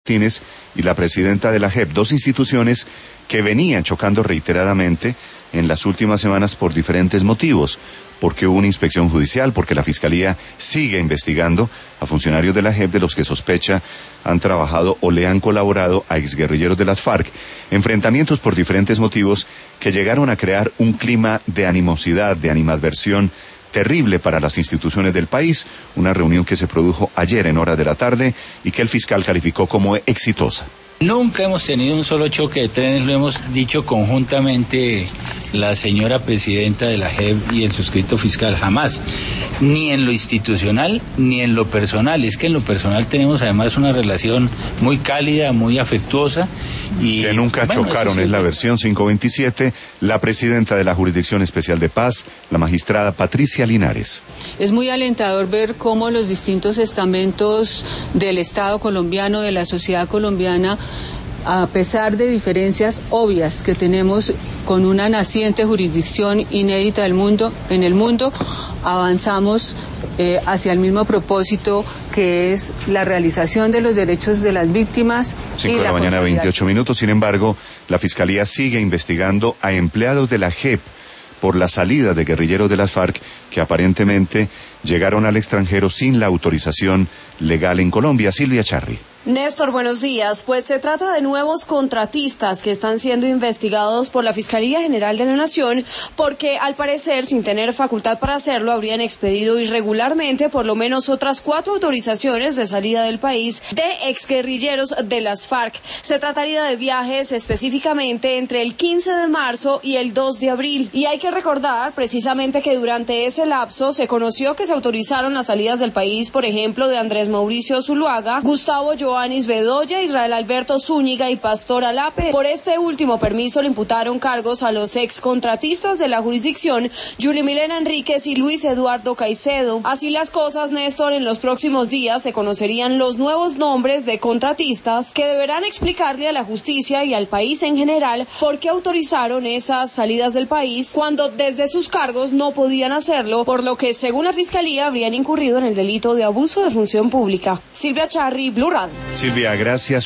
Martínez y la presidenta de la JEP, dos instituciones que venían chocando reiteradamente en las últimas semanas por diferentes motivos, porque hubo una inspección judicial, porque la Fiscalía sigue investigando a funcionarios de la JEP de los que sospecha han trabajado o le han colaborado a exguerrilleros de las FARC. Enfrentamientos por diferentes motivos que llegaron a crear un clima de animosidad, de animadversión terrible para las instituciones del país, una reunión que se produjo ayer en horas de la tarde y que el fiscal calificó como exitosa. Nunca hemos tenido un solo choque de trenes, lo hemos dicho conjuntamente la señora presidenta de la JEP y el suscrito fiscal, jamás, ni en lo institucional ni en lo personal. Es que en lo personal tenemos además una relación muy cálida, muy afectuosa. Y que nunca chocaron, es la versión 527, la presidenta de la Jurisdicción Especial de Paz, la magistrada Patricia Linares. Es muy alentador ver cómo los distintos estamentos del Estado colombiano, de la sociedad colombiana, a pesar de diferencias obvias que tenemos con una naciente jurisdicción inédita en el mundo, avanzamos hacia el mismo propósito, que es la realización de los derechos de las víctimas. 5 de la mañana, 28 minutos. Sin embargo, la Fiscalía sigue investigando a empleados de la JEP por la salida de guerrilleros de las FARC que aparentemente llegaron al extranjero sin la autorización legal en Colombia. Silvia Charri. Néstor, buenos días. Pues se trata de nuevos contratistas que están siendo investigados por la Fiscalía General de la Nación porque, al parecer, sin tener facultad para hacerlo, habrían expedido irregularmente por lo menos otras 4 autorizaciones de salida del país de exguerrilleros de las FARC. Se trataría de viajes específicamente entre el 15 de marzo y el 2 de abril. Y hay que recordar precisamente que durante ese lapso se conoció que se autorizaron las salidas del país, por ejemplo, de Andrés Mauricio Zuluaga, Gustavo Joanis Bedoya, Israel Alberto Zúñiga y Pastor Alape. Por este último permiso le imputaron cargos a los excontratistas de la jurisdicción, Yuli Milena Enríquez y Luis Eduardo Caicedo. Así las cosas, Néstor, en los próximos días se conocerían los nuevos nombres de contratistas que deberán explicarle a la justicia y al país en general por qué autorizaron esas salidas del país cuando desde sus cargos no podían hacerlo, por lo que, según la Fiscalía, habrían incurrido en el delito de abuso de función pública. Silvia Charri, Blue Radio. Silvia, gracias.